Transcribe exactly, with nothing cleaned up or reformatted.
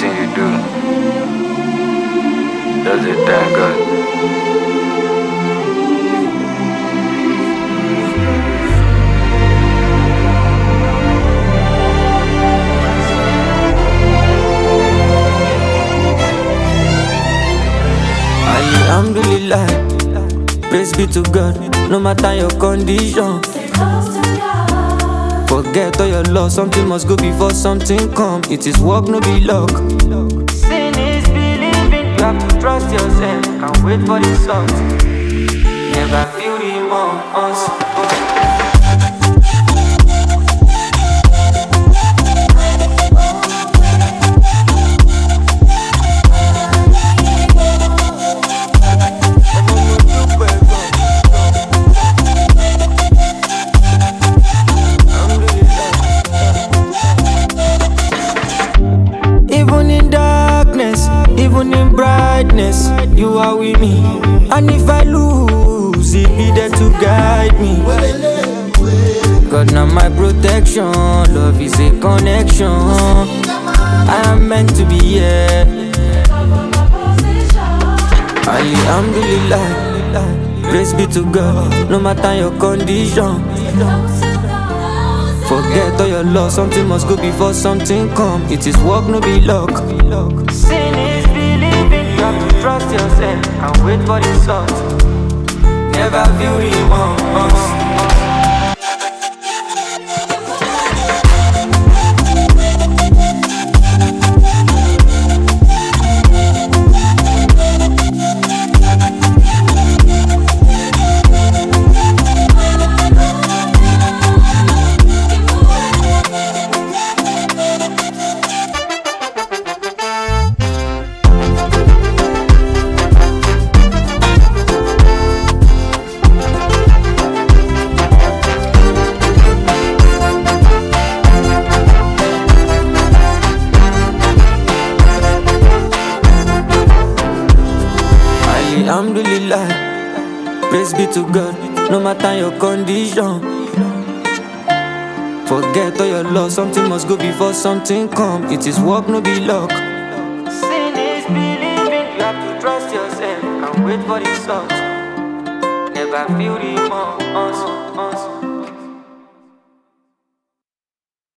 anything you do does it damn good. Alhamdulillah, praise be to God, no matter your condition. Forget all your loss, something must go before something come. It is work, no be luck. Sin is believing, you have to trust yourself and wait for the result. Never feel remorse. Even in brightness, you are with me. And if I lose, it be there to guide me. God, now my protection, love is a connection. I am meant to be here. Alhamdulillah, praise be to God, no matter your condition. Forget all your loss, something must go before something come. It is work, no be luck. Sin is believing, you have to trust yourself and wait for the result. Never feel remorse. Alhamdulillah, praise be to God, no matter your condition. Forget all your loss, something must go before something come. It is work, no be luck. Sin is believing, you have to trust yourself and wait for the result. Never feel remorse.